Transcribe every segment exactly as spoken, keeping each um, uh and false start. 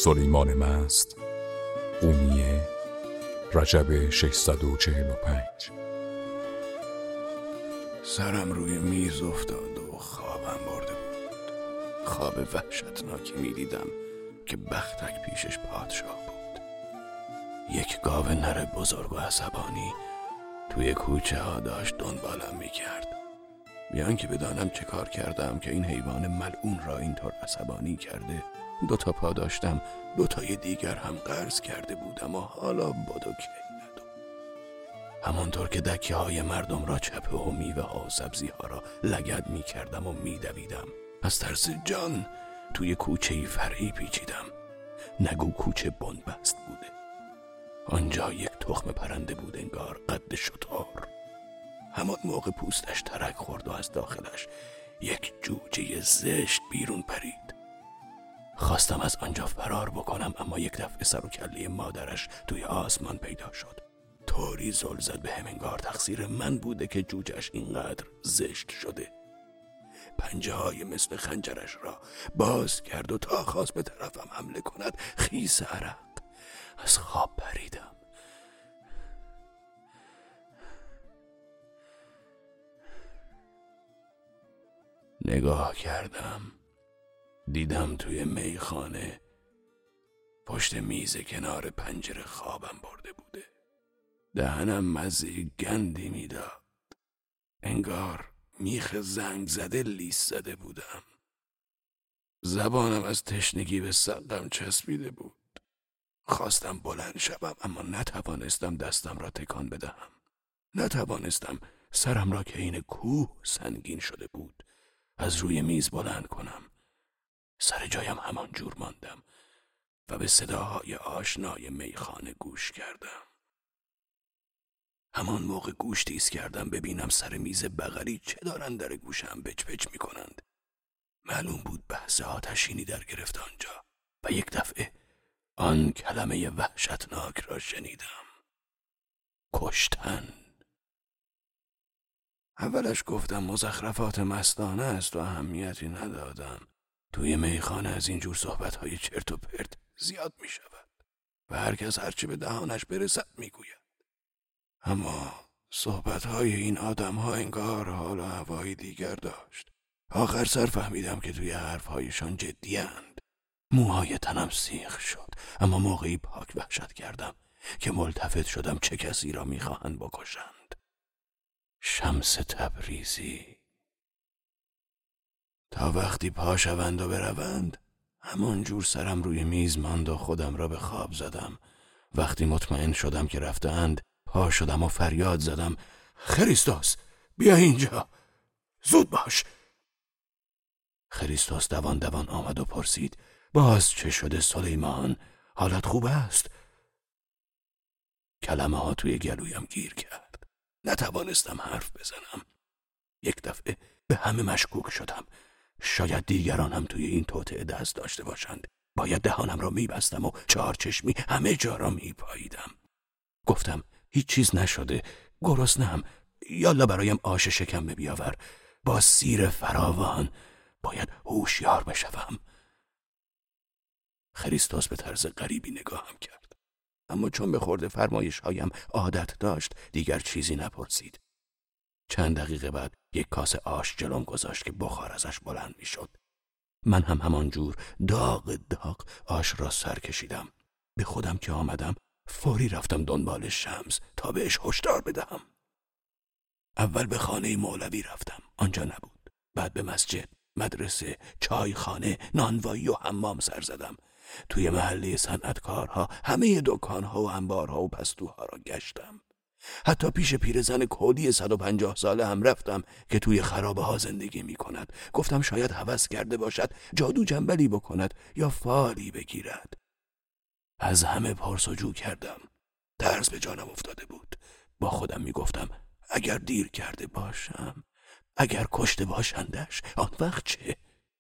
سلیمان مست، قونیه، رجب ششصد و چهل و پنج. سرم روی میز افتاد و خوابم برده بود. خواب وحشتناکی می دیدم که بختک پیشش پادشاه بود. یک گاو نر بزرگ و عصبانی توی کوچه ها داشت دنبالم می کرد. بیان که بدانم چه کار کردم که این حیوان ملعون را اینطور عصبانی کرده. دو تا پا داشتم، دو تای دیگر هم قرض کرده بودم و حالا بدو که ندو. همانطور که دکه های مردم را چپه و میوه ها و سبزی ها را لگد می کردم و می دویدم. از ترس جان توی کوچه فرعی پیچیدم. نگو کوچه بنبست بوده. آنجا یک تخم پرنده بود انگار قد شتر. همان موقع پوستش ترک خورد و از داخلش یک جوجه زشت بیرون پرید. خواستم از آنجا فرار بکنم، اما یک دفعه سر و کله مادرش توی آسمان پیدا شد. طوری زل زد به هم انگار تقصیر من بوده که جوجهش اینقدر زشت شده. پنجه های مثل خنجرش را باز کرد و تا خواست به طرفم حمله کند خیس عرق از خواب پریدم. نگاه کردم، دیدم توی میخانه پشت میز کنار پنجره خوابم برده بوده. دهنم مزه گندی میداد، انگار میخ زنگ زده لیس زده بودم. زبانم از تشنگی به سقم چسبیده بود. خواستم بلند شوم، اما نتوانستم دستم را تکان بدهم. نتوانستم سرم را که این کوه سنگین شده بود از روی میز بلند کنم. سر جایم همان جور ماندم و به صداهای آشنای میخانه گوش کردم. همان موقع گوش تیز کردم ببینم سر میز بغلی چه دارن در گوشم بچ پچ می کنند. معلوم بود بحث آتشینی در گرفت آنجا و یک دفعه آن کلمه وحشتناک را شنیدم: کشتن. اولش گفتم مزخرفات مستانه است و اهمیتی ندادم. توی میخانه از اینجور صحبتهای چرت و پرت زیاد می شود و هر کس هرچی به دهانش برسد می گوید. اما صحبتهای این آدمها انگار حال و هوایی دیگر داشت. آخر سر فهمیدم که توی حرفهایشان جدی اند. موهای تنم سیخ شد، اما موقعی پاک وحشت کردم که ملتفت شدم چه کسی را می خواهند بکشند. شمس تبریزی. تا وقتی پا شوند و بروند همان جور سرم روی میز ماند و خودم را به خواب زدم. وقتی مطمئن شدم که رفتند پا شدم و فریاد زدم: خریستوس بیا اینجا، زود باش. خریستوس دوان دوان آمد و پرسید: باز چه شده سلیمان؟ حالت خوب است؟ کلمه ها توی گلویم گیر کرد. نتوانستم حرف بزنم. یک دفعه به همه مشکوک شدم. شاید دیگران هم توی این توطئه دست داشته باشند. باید دهانم را میبستم و چهار چشمی همه جا را میپاییدم. گفتم: هیچ چیز نشده، گرسنه‌ام، یالا برایم آش شکم بیاور. با سیر فراوان باید هوشیار بشوم. خریستوس به طرز غریبی نگاهم کرد، اما چون به خورد فرمایش هایم عادت داشت دیگر چیزی نپرسید. چند دقیقه بعد یک کاسه آش جلوم گذاشت که بخار ازش بلند می شد. من هم همانجور داغ داغ آش را سر کشیدم. به خودم که آمدم فوری رفتم دنبال شمس تا بهش هشدار بدهم. اول به خانه مولوی رفتم، آنجا نبود. بعد به مسجد، مدرسه، چایخانه، نانوایی و حمام سر زدم. توی محله صنعتکارها همه دکانها و انبارها و پستوها را گشتم. حتی پیش پیرزن کودی صد و پنجاه ساله هم رفتم که توی خرابه ها زندگی می کند. گفتم شاید هوس کرده باشد جادو جنبلی بکند یا فالی بگیرد. از همه پرسجو کردم. ترس به جانم افتاده بود. با خودم می گفتم اگر دیر کرده باشم، اگر کشته باشندش، آن وقت چه؟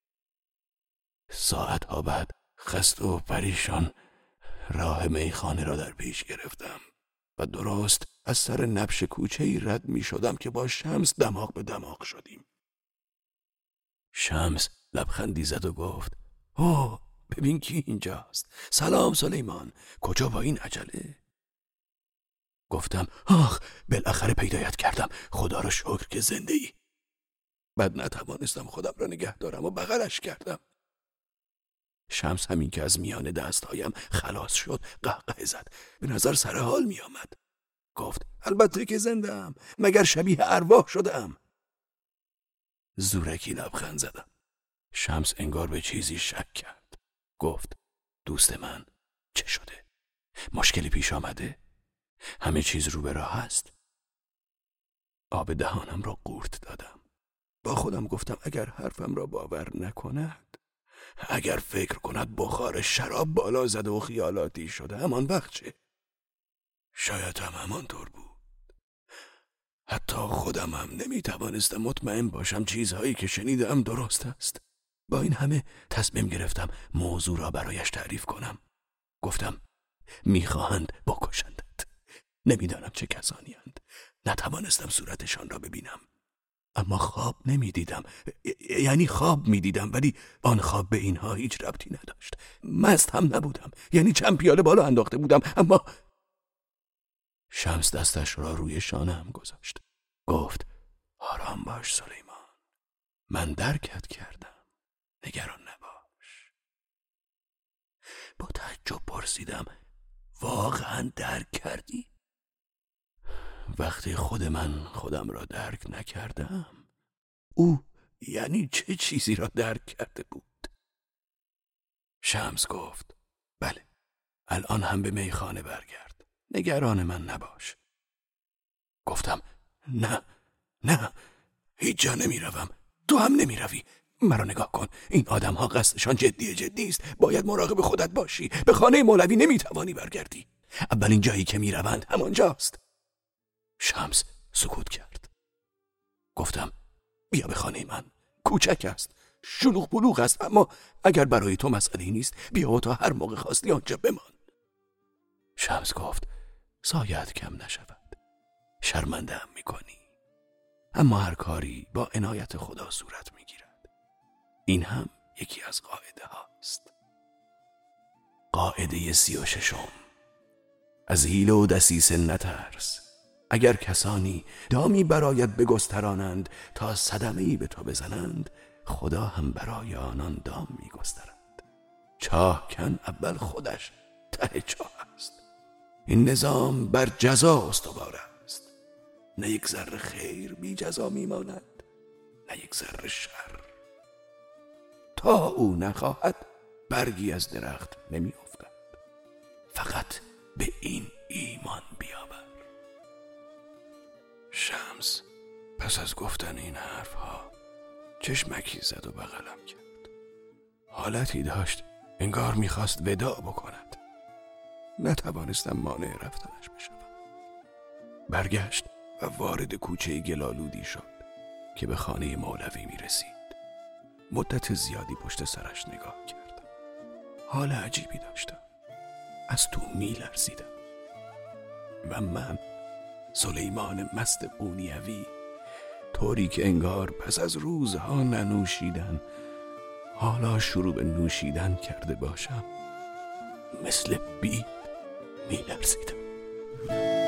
ساعتها بعد خسته و پریشان راه میخانه را در پیش گرفتم و درست از سر نبش کوچه‌ای رد می شدم که با شمس دماغ به دماغ شدیم. شمس لبخندی زد و گفت: اوه ببین کی اینجاست. سلام سلیمان، کجا با این عجله؟ گفتم آخ بالاخره پیدایت کردم، خدا را شکر که زنده ای. بعد نتوانستم خودم را نگه دارم و بغلش کردم. شمس همین که از میان دستهایم خلاص شد قهقه زد. به نظر سر حال می آمد. گفت البته که زنده‌ام، مگر شبیه ارواح شدم؟ زورکی لبخند زدم. شمس انگار به چیزی شک کرد. گفت دوست من چه شده؟ مشکلی پیش آمده؟ همه چیز رو به راه است؟ آب دهانم را قورت دادم. با خودم گفتم اگر حرفم را باور نکند، اگر فکر کند بخار شراب بالا زده و خیالاتی شده، همان وقت چه؟ شاید هم همانطور بود. حتی خودم هم نمی توانستم مطمئن باشم چیزهایی که شنیدم درست است. با این همه تصمیم گرفتم موضوع را برایش تعریف کنم. گفتم میخواهند بکشندت. نمیدانم چه کسانی اند. نتوانستم صورتشان را ببینم. اما خواب نمیدیدم. یعنی خواب میدیدم ولی آن خواب به اینها هیچ ربطی نداشت. مست هم نبودم. یعنی چند پیاله بالا انداخته بودم. اما شمس دستش را روی شانه‌ام گذاشت. گفت آرام باش سلیمان، من درکت کردم، نگران نباش. با تعجب پرسیدم واقعا درک کردی؟ وقتی خود من خودم را درک نکردم، او یعنی چه چیزی را درک کرده بود؟ شمس گفت بله، الان هم به میخانه برگرد، نگران من نباش. گفتم نه نه، هیچ جا نمی روم. تو هم نمی روی. مرا نگاه کن، این آدم ها قصدشان جدی جدی است. باید مراقب خودت باشی. به خانه مولوی نمی توانی برگردی. اولین جایی که می روند همانجاست. شمس سکوت کرد. گفتم بیا به خانه من. کوچک است، شلوغ بلوغ است، اما اگر برای تو مسئله نیست بیا و تا هر موقع خواستی آنجا بمان. شمس گفت سایت کم نشود. شرمنده هم می کنی. اما هر کاری با عنایت خدا صورت می گیرد. این هم یکی از قاعده هاست. قاعده سی و ششم: از حیله و دسیسه نترس. اگر کسانی دامی برایت بگسترانند تا صدمه‌ای به تو بزنند، خدا هم برای آنان دام می گسترد. چاه کن اول خودش ته چاه است. این نظام بر جزا استوار است. نه یک ذره خیر بی جزا می ماند، نه یک ذره شر. تا او نخواهد برگی از درخت نمی افتد. فقط به این ایمان بیاور. شمس پس از گفتن این حرفها چشمکی زد و بغلم کرد. حالتی داشت انگار میخواست وداع بکند. نتوانستم مانع رفتنش بشوم. برگشت و وارد کوچه گلالودی شد که به خانه مولوی می رسید. مدت زیادی پشت سرش نگاه کردم. حال عجیبی داشتم. از تو می لرزیدم. و من سلیمان مست بونیوی، طوری که انگار پس از روزها ننوشیدن حالا شروع به نوشیدن کرده باشم، مثل بید می لرزیدم.